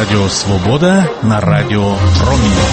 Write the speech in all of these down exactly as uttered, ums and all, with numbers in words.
Радіо Свобода на Радіо Промінь.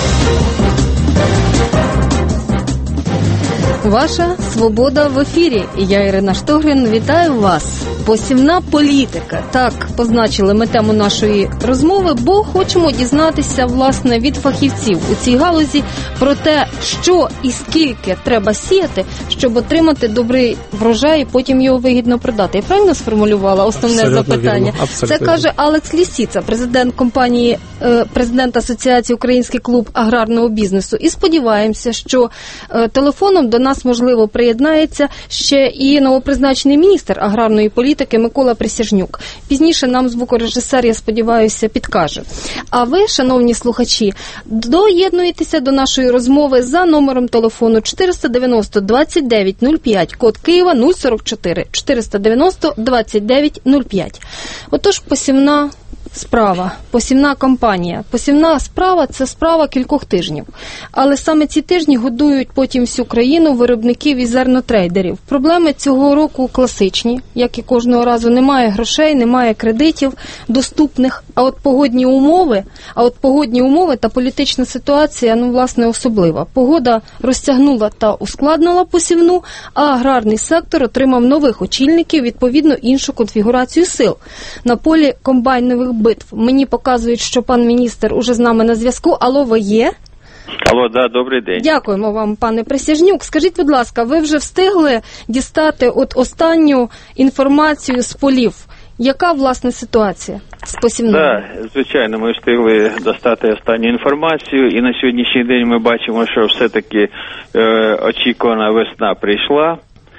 Ваша свобода в ефірі. І я, Ірина Штогрин, вітаю вас. Посівна політика. Так позначили ми тему нашої розмови, бо хочемо дізнатися, власне, від фахівців у цій галузі про те, що і скільки треба сіяти, щоб отримати добрий врожай і потім його вигідно продати. Я правильно сформулювала основне Абсолютно запитання? Це каже Алекс Лісіца, президент компанії, президент Асоціації Український клуб аграрного бізнесу. І сподіваємося, що телефоном до нас, можливо, приєднається ще і новопризначений міністр аграрної політики Микола Присяжнюк. Пізніше нам звукорежисер, я сподіваюся, підкаже. А ви, шановні слухачі, доєднуєтеся до нашої розмови за номером телефону чотириста дев'яносто двадцять дев'ять нуль п'ять, код Києва нуль сорок чотири, чотириста дев'яносто двадцять дев'ять нуль п'ять. Отож, посівна справа, посівна кампанія. Посівна справа – це справа кількох тижнів. Але саме ці тижні годують потім всю країну виробників і зернотрейдерів. Проблеми цього року класичні, як і кожного разу. Немає грошей, немає кредитів доступних. А от погодні умови, а от погодні умови та політична ситуація, ну, власне, особлива. Погода розтягнула та ускладнила посівну, а аграрний сектор отримав нових очільників, відповідно, іншу конфігурацію сил. На полі комбайнових битв. Мені показують, що пан міністр уже з нами на зв'язку. Алло, ви є? Алло, да, добрий день. Дякуємо вам, пане Присяжнюк. Скажіть, будь ласка, ви вже встигли дістати от останню інформацію з полів? Яка, власне, ситуація з посівною? Так, да, звичайно, ми встигли достати останню інформацію, і на сьогоднішній день ми бачимо, що все-таки е, очікувана весна прийшла.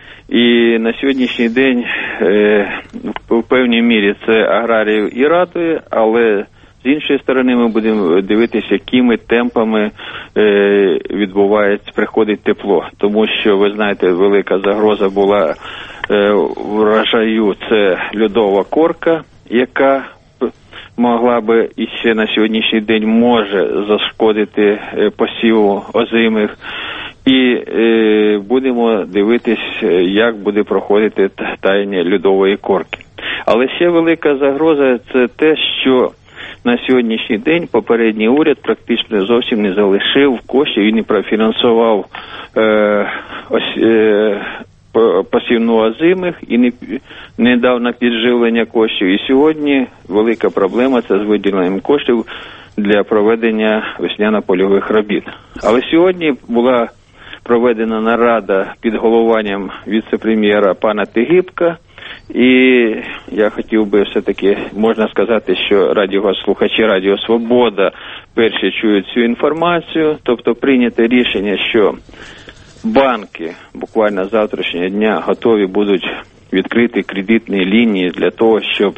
І на сьогоднішній день е, в певній мірі це аграріїв і радує, але з іншої сторони ми будемо дивитися, якими темпами е, відбувається, приходить тепло. Тому що, ви знаєте, велика загроза була е, врожаю, це льодова корка, яка могла би і ще на сьогоднішній день може зашкодити е, посіву озимих. І е, будемо дивитись, як буде проходити таяння льодової корки. Але ще велика загроза – це те, що на сьогоднішній день попередній уряд практично зовсім не залишив коштів і не профінансував е, ось, е, посівну озимих і не, не дав на підживлення коштів. І сьогодні велика проблема – це з виділенням коштів для проведення весняно-польових робіт. Але сьогодні була проведена нарада під головуванням віце-прем'єра пана Тигіпка, і я хотів би все-таки, можна сказати, що радіослухачі Радіо Свобода перші чують цю інформацію, тобто прийняте рішення, що банки буквально з завтрашнього дня готові будуть відкрити кредитні лінії для того, щоб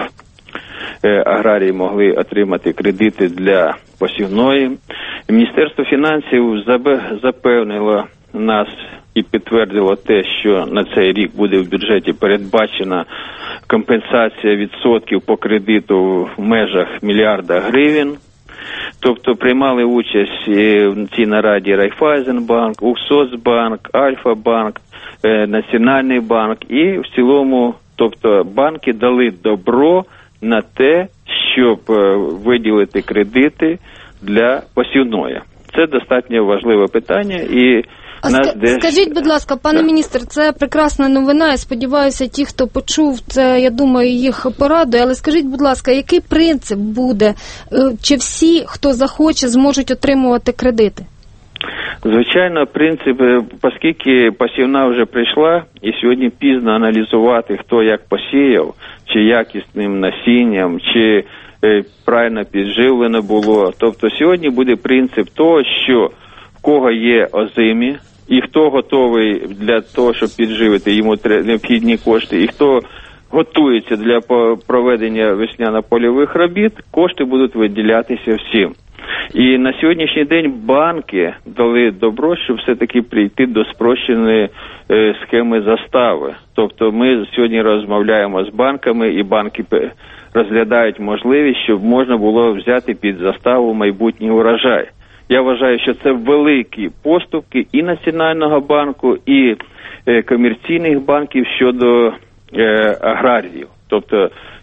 аграрії могли отримати кредити для посівної. Міністерство фінансів запевнило нас і підтвердило те, що на цей рік буде в бюджеті передбачена компенсація відсотків по кредиту в межах мільярда гривень. Тобто приймали участь в цій нараді Райфайзенбанк, Укрсоцбанк, Альфа-банк, Національний банк і в цілому, тобто банки дали добро на те, щоб виділити кредити для посівної. Це достатньо важливе питання. І а нас десь... Скажіть, будь ласка, пане да. міністр, це прекрасна новина, я сподіваюся, ті, хто почув, це, я думаю, їх порадує, але скажіть, будь ласка, який принцип буде? Чи всі, хто захоче, зможуть отримувати кредити? Звичайно, принцип, оскільки посівна вже прийшла, і сьогодні пізно аналізувати, хто як посіяв, чи якісним насінням, чи е, правильно підживлено було. Тобто сьогодні буде принцип того, що в кого є озимі, і хто готовий для того, щоб підживити, йому необхідні кошти, і хто готується для проведення весняно-польових робіт, кошти будуть виділятися всім. І на сьогоднішній день банки дали добро, щоб все-таки прийти до спрощеної е, схеми застави. Тобто ми сьогодні розмовляємо з банками, і банки розглядають можливість, щоб можна було взяти під заставу майбутній урожай. Я вважаю, що це великі поступки і Національного банку, і е, комерційних банків щодо е, аграріїв. Тобто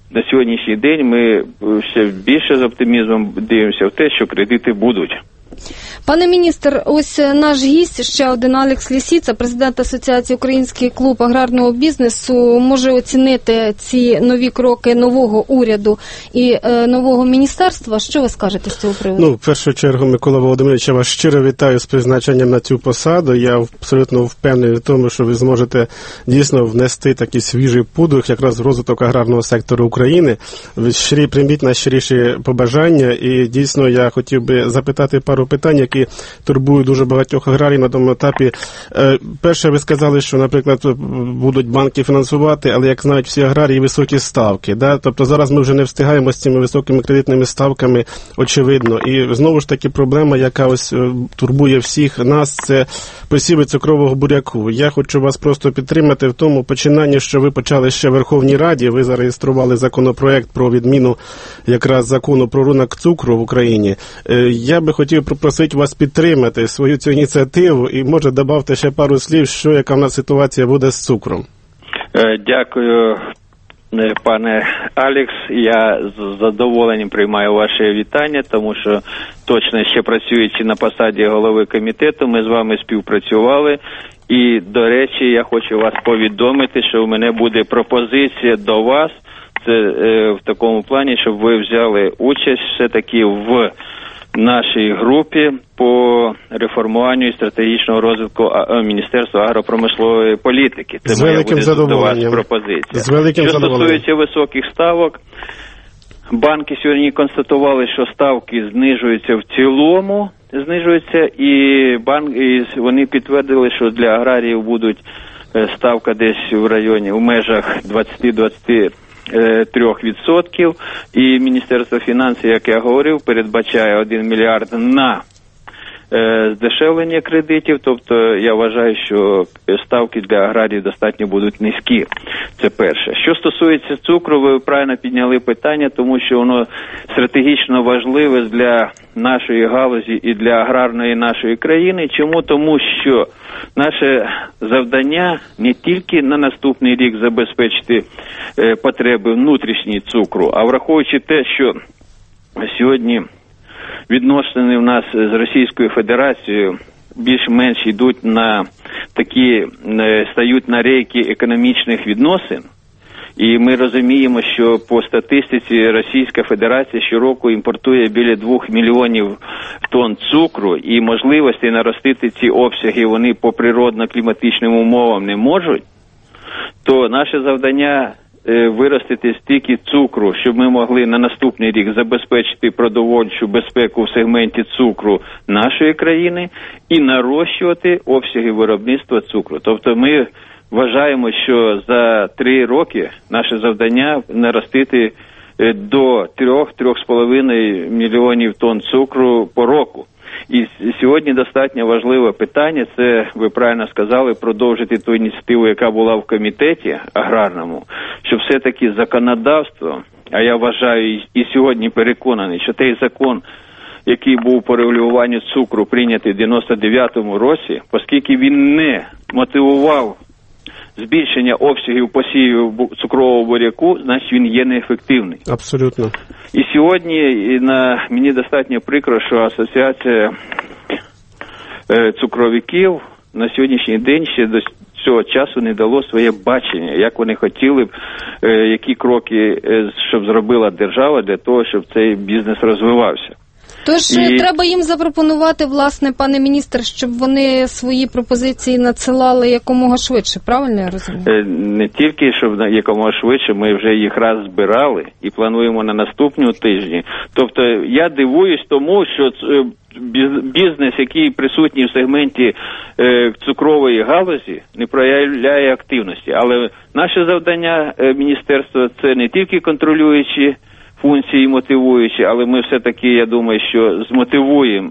на сьогоднішній день ми ще більше з оптимізмом дивимося в те, що кредити будуть. Пане міністр, ось наш гість, ще один Алекс Лісіца, президент Асоціації Український клуб аграрного бізнесу, може оцінити ці нові кроки нового уряду і е, нового міністерства. Що ви скажете з цього приводу? Ну, в першу чергу, Микола Володимирович, я вас щиро вітаю з призначенням на цю посаду. Я абсолютно впевнений в тому, що ви зможете дійсно внести такий свіжий подих якраз в розвиток аграрного сектору України. Ви щирі, прийміть найщиріші побажання, і дійсно я хотів би запитати пару питань, які турбують дуже багатьох аграріїв на тому етапі. Перше, ви сказали, що, наприклад, будуть банки фінансувати, але, як знають всі аграрії, високі ставки. Да? Тобто зараз ми вже не встигаємо з цими високими кредитними ставками, очевидно. І знову ж таки проблема, яка ось турбує всіх нас, це посіви цукрового буряку. Я хочу вас просто підтримати в тому починанні, що ви почали ще в Верховній Раді, ви зареєстрували законопроект про відміну якраз закону про ринок цукру в Україні. Я би хотів попросити вас підтримати свою цю ініціативу і, може, добавте ще пару слів, що яка в нас ситуація буде з цукром. Дякую, пане Алекс. Я з задоволенням приймаю ваше вітання, тому що точно ще працюючи на посаді голови комітету, ми з вами співпрацювали. І, до речі, я хочу вас повідомити, що у мене буде пропозиція до вас, це е, в такому плані, щоб ви взяли участь все-таки в нашій групі по реформуванню і стратегічного розвитку Міністерства агропромислової політики. Це з великим моя буде до вас пропозиція. З великим Що задоволенням. стосується високих ставок, банки сьогодні констатували, що ставки знижуються в цілому, знижуються, і банк, і вони підтвердили, що для аграріїв будуть ставка десь в районі, в межах двадцять-двадцять трьох відсотків, і Міністерство фінансів, як я говорив, передбачає один мільярд на е, здешевлення кредитів, тобто я вважаю, що ставки для аграріїв достатньо будуть низькі. Це перше. Що стосується цукру, ви правильно підняли питання, тому що воно стратегічно важливе для нашої галузі і для аграрної нашої країни. Чому? Тому що наше завдання не тільки на наступний рік забезпечити е, потреби внутрішні цукру, а враховуючи те, що сьогодні відносини в нас з Російською Федерацією більш-менш йдуть на такі, е, стають на рейки економічних відносин. І ми розуміємо, що по статистиці Російська Федерація щороку імпортує біля двох мільйонів тонн цукру, і можливості наростити ці обсяги вони по природно-кліматичним умовам не можуть, то наше завдання е, виростити стільки цукру, щоб ми могли на наступний рік забезпечити продовольчу безпеку в сегменті цукру нашої країни і нарощувати обсяги виробництва цукру. Тобто ми вважаємо, що за три роки наше завдання наростити до трьох-трьох з половиною мільйонів тонн цукру по року. І сьогодні достатньо важливе питання, це, ви правильно сказали, продовжити ту ініціативу, яка була в комітеті аграрному, що все-таки законодавство, а я вважаю і сьогодні переконаний, що той закон, який був по регулюванню цукру прийнятий в дев'яносто дев'ятому році, оскільки він не мотивував збільшення обсягів посівів цукрового буряку, значить він є неефективний. Абсолютно. І сьогодні і на, мені достатньо прикро, що Асоціація е, цукровиків на сьогоднішній день ще до цього часу не дало своє бачення, як вони хотіли б, е, які кроки, е, щоб зробила держава для того, щоб цей бізнес розвивався. Тож і треба їм запропонувати, власне, пане міністр, щоб вони свої пропозиції надсилали якомога швидше, правильно я розумію? Не тільки, щоб якомога швидше, ми вже їх раз збирали і плануємо на наступному тижні. Тобто я дивуюсь тому, що бізнес, який присутній в сегменті цукрової галузі, не проявляє активності. Але наше завдання міністерства – це не тільки контролюючі функції мотивуючі, але ми все-таки, я думаю, що змотивуємо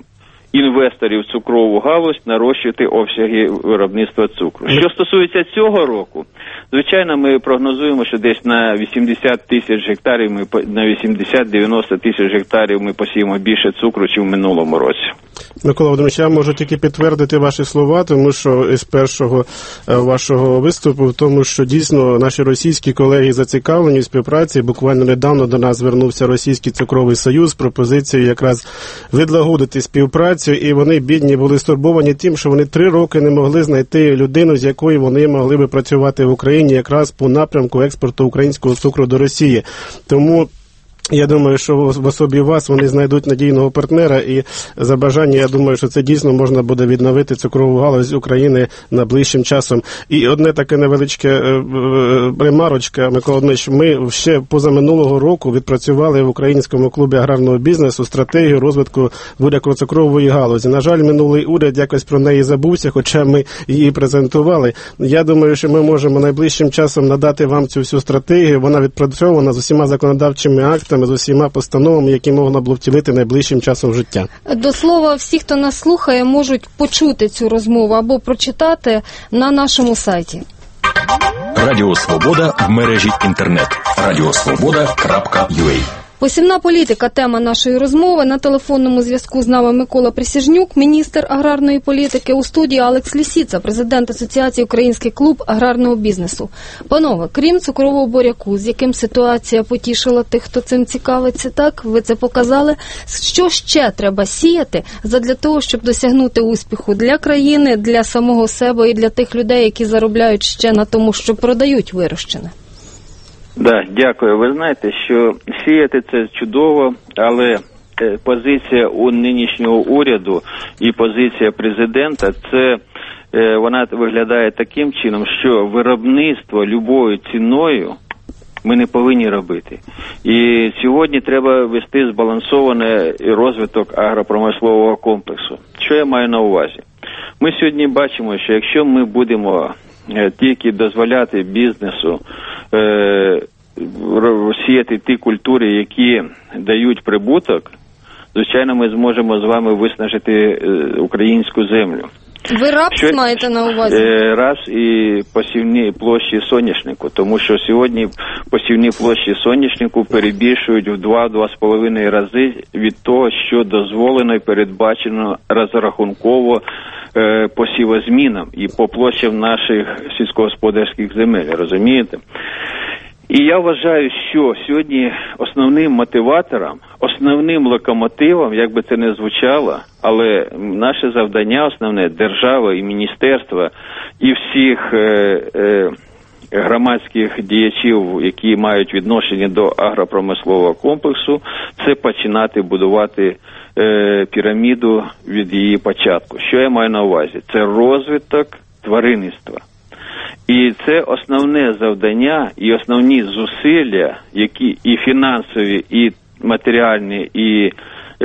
інвесторів в цукрову галузь нарощувати обсяги виробництва цукру. Що стосується цього року, звичайно, ми прогнозуємо, що десь на вісімдесят тисяч гектарів, ми, на вісімдесят-дев'яносто тисяч гектарів ми посіємо більше цукру, ніж в минулому році. Микола Володимирович, я можу тільки підтвердити ваші слова, тому що із першого вашого виступу, в тому, що дійсно наші російські колеги зацікавлені в співпраці. Буквально недавно до нас звернувся Російський цукровий союз з пропозицією якраз відлагодити співпрацю, і вони, бідні, були стурбовані тим, що вони три роки не могли знайти людину, з якою вони могли би працювати в Україні якраз по напрямку експорту українського цукру до Росії. Тому я думаю, що в особі вас вони знайдуть надійного партнера, і за бажання, я думаю, що це дійсно можна буде відновити цукрову галузь України найближчим часом. І одне таке невеличке ремарочка, Микола Володимирович, ми ще позаминулого року відпрацювали в Українському клубі аграрного бізнесу стратегію розвитку буряко-цукрової галузі. На жаль, минулий уряд якось про неї забувся, хоча ми її презентували. Я думаю, що ми можемо найближчим часом надати вам цю всю стратегію. Вона відпрацьована з усіма законодавчими актами, з усіма постановами, які можна було втілити найближчим часом в життя. До слова, всі, хто нас слухає, можуть почути цю розмову або прочитати на нашому сайті. Радіо Свобода в мережі інтернет. радіосвобода крапка ю а. Посівна політика – тема нашої розмови. На телефонному зв'язку з нами Микола Присяжнюк, міністр аграрної політики. У студії Алекс Лісіца, президент Асоціації «Український клуб аграрного бізнесу». Панове, крім цукрового буряку, з яким ситуація потішила тих, хто цим цікавиться, так? Ви це показали. Що ще треба сіяти задля того, щоб досягнути успіху для країни, для самого себе і для тих людей, які заробляють ще на тому, що продають вирощене? Да, дякую. Ви знаєте, що сіяти це чудово, але позиція у нинішнього уряду і позиція президента, це вона виглядає таким чином, що виробництво любою ціною ми не повинні робити. І сьогодні треба вести збалансований розвиток агропромислового комплексу. Що я маю на увазі? Ми сьогодні бачимо, що якщо ми будемо тільки дозволяти бізнесу е, сіяти ті культури, які дають прибуток, звичайно, ми зможемо з вами виснажити е, українську землю. Ви рапс що, маєте на увазі? Е, раз і посівні площі соняшнику, тому що сьогодні посівні площі соняшнику перебільшують в два-два з половиною рази від того, що дозволено і передбачено розрахунково е, посівозмінам і по площам наших сільськогосподарських земель, розумієте? І я вважаю, що сьогодні основним мотиватором, основним локомотивом, як би це не звучало, але наше завдання основне, держава і міністерства, і всіх е, е, громадських діячів, які мають відношення до агропромислового комплексу, це починати будувати е, піраміду від її початку. Що я маю на увазі? Це розвиток тваринництва. І це основне завдання і основні зусилля, які і фінансові, і матеріальні, і е,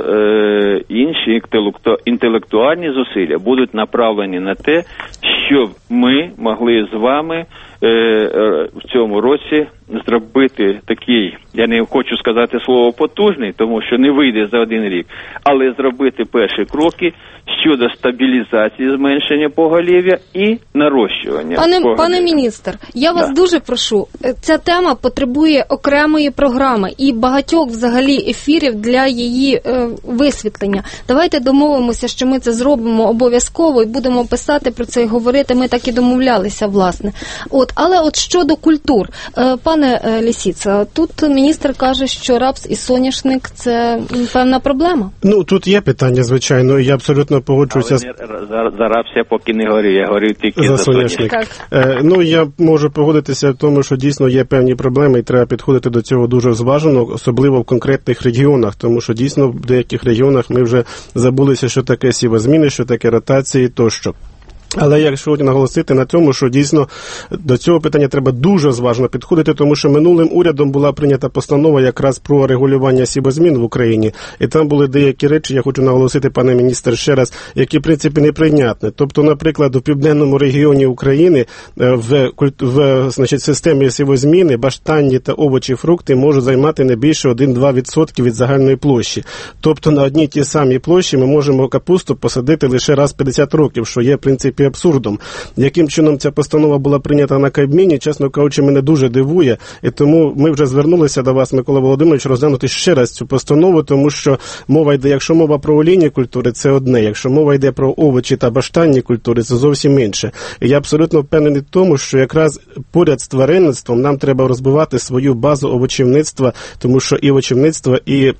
е, інші інтелектуальні зусилля будуть направлені на те, щоб ми могли з вами е, е, в цьому році зробити такий, я не хочу сказати слово потужний, тому що не вийде за один рік, але зробити перші кроки щодо стабілізації зменшення поголів'я і нарощування пане, поголів'я. Пане міністр, я вас да. дуже прошу, ця тема потребує окремої програми і багатьох взагалі ефірів для її е, висвітлення. Давайте домовимося, що ми це зробимо обов'язково і будемо писати про це і говорити, ми так і домовлялися, власне. От, але от щодо культур, е, пане Лісіца, тут міністр каже, що рапс і соняшник – це певна проблема. Ну, тут є питання, звичайно, і я абсолютно погоджуюся. Але не, за, за рапс я поки не говорив, я говорив тільки за, за соняшник. Е, ну, я можу погодитися в тому, що дійсно є певні проблеми і треба підходити до цього дуже зважено, особливо в конкретних регіонах, тому що дійсно в деяких регіонах ми вже забулися, що таке сівозміни, що таке ротації тощо. Але я сьогодні наголосити на тому, що дійсно до цього питання треба дуже зважно підходити, тому що минулим урядом була прийнята постанова якраз про регулювання сібозмін в Україні, і там були деякі речі, я хочу наголосити, пане міністр, ще раз, які, в принципі, неприйнятні. Тобто, наприклад, у південному регіоні України в, в значить, системі сівозміни баштанні та овочі, фрукти можуть займати не більше один-два відсотки від загальної площі. Тобто, на одній тій самій площі ми можемо капусту посадити лише раз в п'ятдесят років, що є, в принципі, абсурдом. Яким чином ця постанова була прийнята на Кабміні, чесно кажучи, мене дуже дивує. І тому ми вже звернулися до вас, Микола Володимирович, розглянути ще раз цю постанову, тому що мова йде, якщо мова про олійні культури, це одне. Якщо мова йде про овочі та баштанні культури, це зовсім інше. І я абсолютно впевнений в тому, що якраз поряд з тваринництвом нам треба розбивати свою базу овочівництва, тому що і овочівництво, і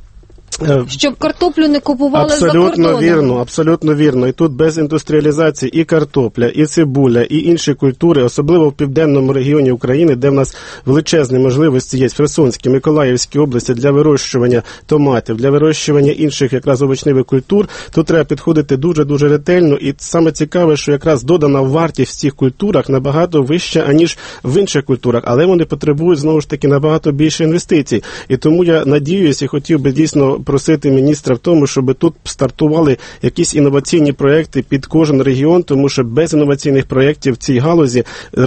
щоб картоплю не купували за кордоном. Абсолютно вірно, абсолютно вірно. І тут без індустріалізації і картопля, і цибуля, і інші культури, особливо в південному регіоні України, де в нас величезні можливості є в Херсонській, Миколаївській області для вирощування томатів, для вирощування інших якраз овочневих культур, тут треба підходити дуже-дуже ретельно. І саме цікаве, що якраз додана вартість в цих культурах набагато вища, аніж в інших культурах, але вони потребують, знову ж таки, набагато більше інвестицій. І тому я надіюсь і хотів би дійсно просити міністра в тому, щоб тут стартували якісь інноваційні проекти під кожен регіон, тому що без інноваційних проєктів в цій галузі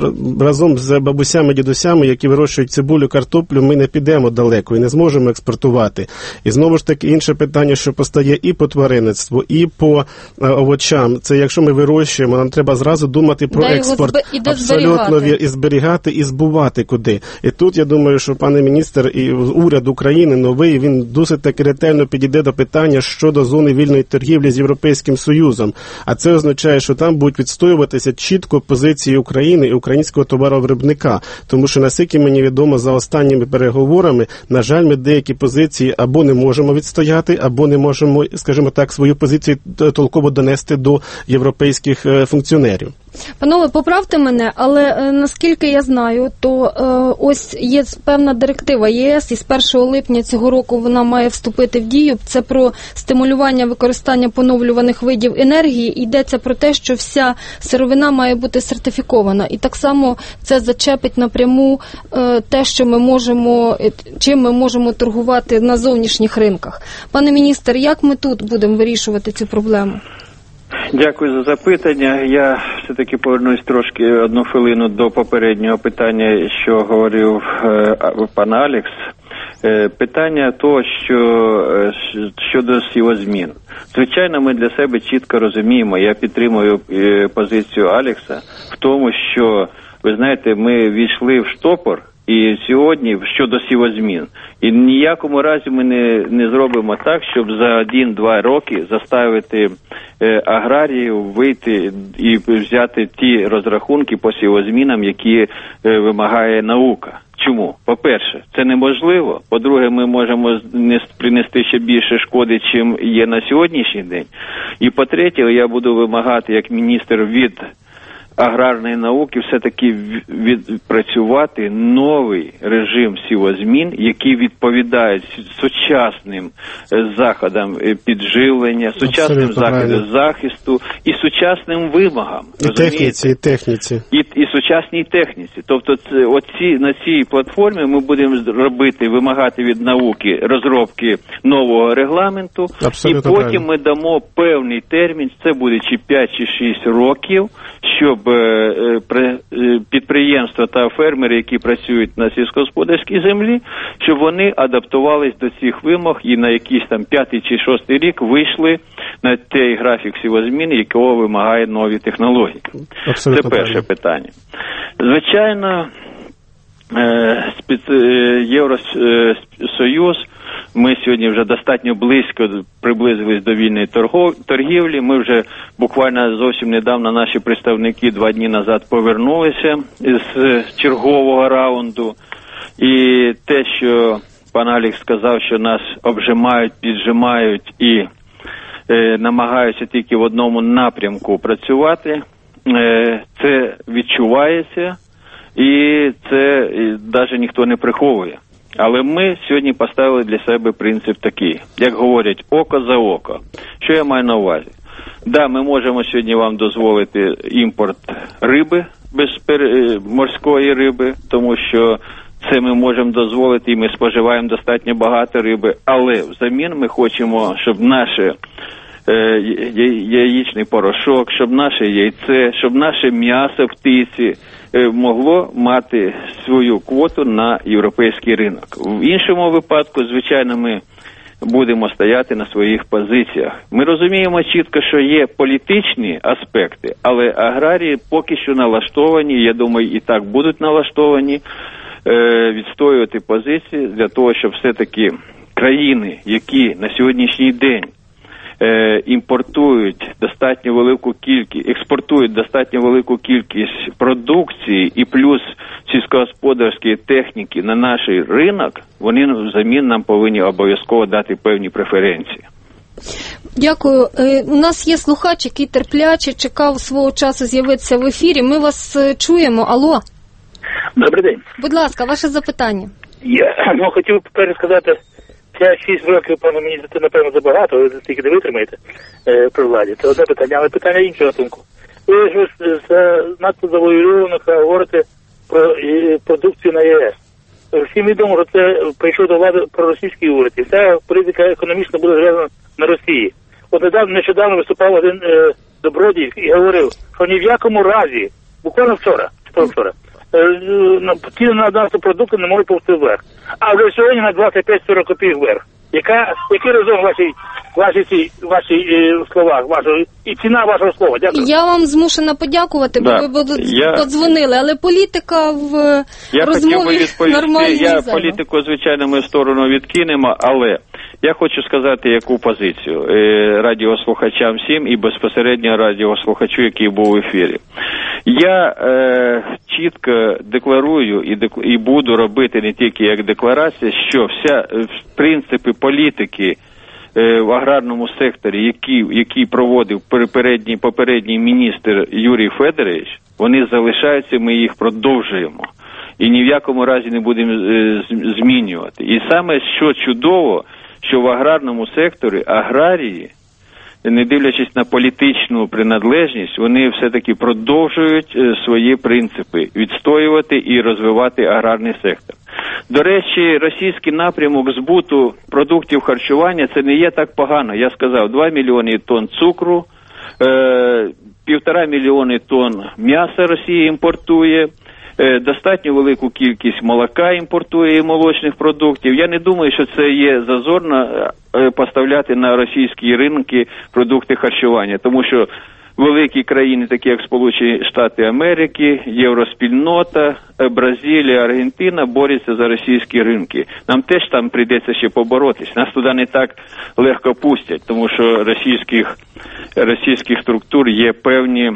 разом з бабусями, дідусями, які вирощують цибулю, картоплю, ми не підемо далеко і не зможемо експортувати. І знову ж таки інше питання, що постає і по тваринництву, і по е, овочам. Це якщо ми вирощуємо, нам треба зразу думати про де експорт. Зб... І абсолютно вір, і зберігати, і збувати куди. І тут, я думаю, що пане міністр і уряд України новий, він досить таки ретельно підійде до питання щодо зони вільної торгівлі з Європейським Союзом. А це означає, що там будуть відстоюватися чітко позиції України і українського товаровиробника. Тому що, наскільки мені відомо, за останніми переговорами, на жаль, ми деякі позиції або не можемо відстояти, або не можемо, скажімо так, свою позицію толково донести до європейських функціонерів. Панове, поправте мене, але е, наскільки я знаю, то е, ось є певна директива ЄС, і з першого липня цього року вона має вступити в дію. Це про стимулювання використання поновлюваних видів енергії. Йдеться про те, що вся сировина має бути сертифікована. І так само це зачепить напряму е, те, що ми можемо, чим ми можемо торгувати на зовнішніх ринках. Пане міністр, як ми тут будемо вирішувати цю проблему? Дякую за запитання. Я все-таки повернусь трошки одну хвилину до попереднього питання, що говорив е, пан Алекс. Е, питання того, що е, щодо сівозмін. Звичайно, ми для себе чітко розуміємо, я підтримую е, позицію Алекса в тому, що, ви знаєте, ми війшли в штопор, і сьогодні щодо сівозмін. І в ніякому разі ми не, не зробимо так, щоб за один-два роки заставити е, аграріїв вийти і взяти ті розрахунки по сівозмінам, які е, вимагає наука. Чому? По-перше, це неможливо. По-друге, ми можемо принести ще більше шкоди, чим є на сьогоднішній день. І по-третє, я буду вимагати як міністр від аграрної науки все-таки відпрацювати новий режим сівозмін, який відповідає сучасним заходам підживлення, сучасним заходам захисту і сучасним вимогам. І техніці, і техніці. І, і сучасній техніці. Тобто це, оці, на цій платформі ми будемо робити, вимагати від науки розробки нового регламенту. Абсолютно і потім правильно. Ми дамо певний термін, це буде чи п'ять, чи шість років, щоб підприємства та фермери, які працюють на сільськогосподарській землі, щоб вони адаптувались до цих вимог і на якийсь там п'ятий чи шостий рік вийшли на той графік сівозміни, якого вимагає нові технології. Абсолютно це перше правильно. Питання. Звичайно, Євросоюз, ми сьогодні вже достатньо близько приблизились до вільної торгівлі. Ми вже буквально зовсім недавно наші представники два дні назад повернулися з чергового раунду. І те, що пан Алекс сказав, що нас обжимають, піджимають і е, намагаються тільки в одному напрямку працювати, е, це відчувається і це навіть ніхто не приховує. Але ми сьогодні поставили для себе принцип такий, як говорять, око за око. Що я маю на увазі? Да, ми можемо сьогодні вам дозволити імпорт риби, без морської риби, тому що це ми можемо дозволити і ми споживаємо достатньо багато риби, але взамін ми хочемо, щоб наше е, яєчний порошок, щоб наше яйце, щоб наше м'ясо птиці е, могло мати свою квоту на європейський ринок. В іншому випадку, звичайно, ми будемо стояти на своїх позиціях. Ми розуміємо чітко, що є політичні аспекти, але аграрії поки що налаштовані, я думаю, і так будуть налаштовані, е, відстоювати позиції для того, щоб все-таки країни, які на сьогоднішній день е, імпортують достатньо велику кількість, експортують достатньо велику кількість продукції і плюс сільськогосподарської техніки на наш ринок, вони взамін нам повинні обов'язково дати певні преференції. Дякую. У нас є слухач, який терпляче чекав свого часу з'явитися в ефірі. Ми вас чуємо. Алло. Добрий день. Будь ласка, ваше запитання. Я ну, хотів пересказати, п'ять-шість років, пане міністр, це, напевно, забагато, ви стільки не витримаєте е, при владі. Це одне питання, але питання іншого гатунку. Ви ж з надто завоюваних говорите про е, продукцію на ЄС. Всім відомо, що це прийшов до влади проросійський уряд, і вся політика економічна буде зв'язана на Росії. От недавно, нещодавно виступав один е, добродій і говорив, що ні в якому разі, буквально вчора, чи вчора, ціни на нафтопродукти не можуть повсти вверх. А вже сьогодні на двадцять п'ять сорок копійок вверх. Яка, який резон вашій, вашій, ці, вашій е, словах, вашої, і ціна вашого слова? Дякую. Я вам змушена подякувати, бо да. ви я... подзвонили, але політика в я розмові нормальній. Я політику, звичайно, ми в сторону відкинемо, але я хочу сказати, яку позицію е, радіослухачам всім і безпосередньо радіослухачу, який був в ефірі. Я е, чітко декларую і, дек, і буду робити не тільки як декларація, що вся принципи політики е, в аграрному секторі, які, які проводив попередній, попередній міністр Юрій Федорович, вони залишаються, ми їх продовжуємо. І ні в якому разі не будемо е, змінювати. І саме що чудово, що в аграрному секторі аграрії, не дивлячись на політичну приналежність, вони все-таки продовжують свої принципи відстоювати і розвивати аграрний сектор. До речі, російський напрямок збуту продуктів харчування – це не є так погано. Я сказав, два мільйони тонн цукру, е, півтора мільйони тонн м'яса Росія імпортує, достатньо велику кількість молока імпортує і молочних продуктів. Я не думаю, що це є зазорно поставляти на російські ринки продукти харчування, тому що великі країни, такі як Сполучені Штати Америки, Євроспільнота, Бразилія, Аргентина борються за російські ринки. Нам теж там прийдеться ще поборотись. Нас туди не так легко пустять, тому що російських, російських структур є певні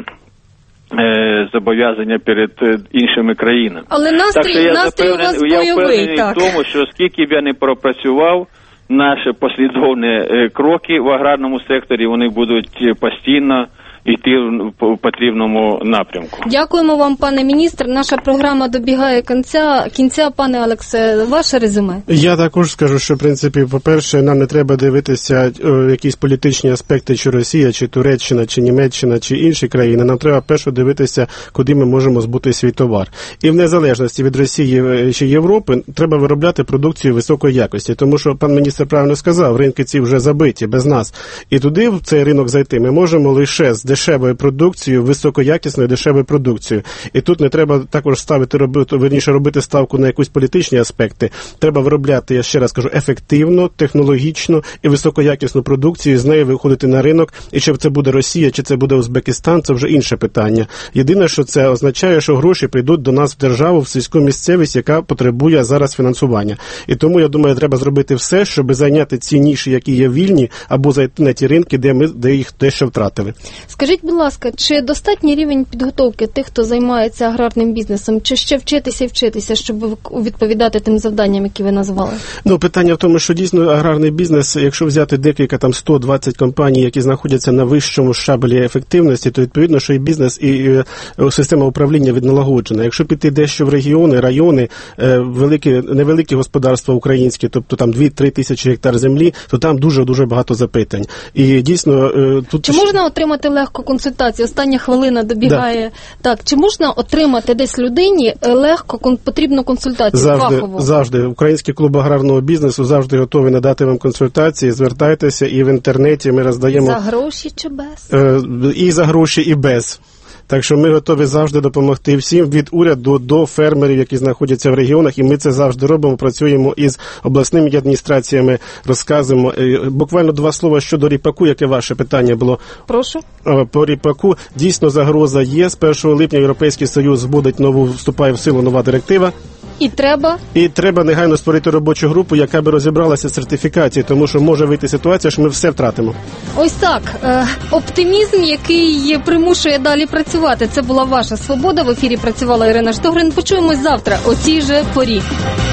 зобов'язання перед іншими країнами. Але настрій, так, я настрій у вас бойовий, я впевнений так. в тому, що скільки б я не пропрацював, наші послідовні кроки в аграрному секторі, вони будуть постійно йти в потрібному напрямку. Дякуємо вам, пане міністр. Наша програма добігає кінця. Кінця, пане Олексе, ваше резюме? Я також скажу, що, в принципі, по-перше, нам не треба дивитися о, якісь політичні аспекти, чи Росія, чи Туреччина, чи Німеччина, чи інші країни. Нам треба перше дивитися, куди ми можемо збути свій товар. І в незалежності від Росії чи Європи треба виробляти продукцію високої якості. Тому що, пан міністр правильно сказав, ринки ці вже забиті без нас. І туди, в цей ринок зайти, ми можемо лише з дешевою продукцією, високоякісною дешевою продукцією. І тут не треба також ставити, робити, верніше робити ставку на якісь політичні аспекти. Треба виробляти, я ще раз кажу, ефективно, технологічно і високоякісну продукцію, з нею виходити на ринок. І чи це буде Росія, чи це буде Узбекистан, це вже інше питання. Єдине, що це означає, що гроші прийдуть до нас в державу, в сільську місцевість, яка потребує зараз фінансування. І тому, я думаю, треба зробити все, щоб зайняти ці ніші, які є вільні, або зайти на ті ринки, де ми де їх дещо втратили. Скажіть, будь ласка, чи достатній рівень підготовки тих, хто займається аграрним бізнесом, чи ще вчитися і вчитися, щоб відповідати тим завданням, які ви назвали? Ну, питання в тому, що дійсно аграрний бізнес, якщо взяти декілька, там сто двадцять компаній, які знаходяться на вищому щаблі ефективності, то відповідно, що і бізнес, і, і система управління відналагоджена. Якщо піти дещо в регіони, райони, великі, невеликі господарства українські, тобто там дві-три тисячі гектар землі, то там дуже-дуже багато запитань. І дійсно тут... Чи можна отримати легко консультацію? Остання хвилина добігає. Да. Так, чи можна отримати десь людині легко кон... потрібну консультацію завжди, фахову? Завжди. Український клуб аграрного бізнесу завжди готовий надати вам консультації. Звертайтеся, і в інтернеті ми роздаємо... За гроші чи без? І за гроші, і без. Так що ми готові завжди допомогти всім, від уряду до фермерів, які знаходяться в регіонах, і ми це завжди робимо, працюємо із обласними адміністраціями, розказуємо. Буквально два слова щодо ріпаку, яке ваше питання було. Прошу. По ріпаку дійсно загроза є. З першого липня Європейський Союз вводить нову, вступає в силу нова директива. І треба? І треба негайно створити робочу групу, яка би розібралася з сертифікацією, тому що може вийти ситуація, що ми все втратимо. Ось так. Е, оптимізм, який примушує далі працювати. Це була ваша свобода. В ефірі працювала Ірина Штогрин. Почуємось завтра о цій же порі.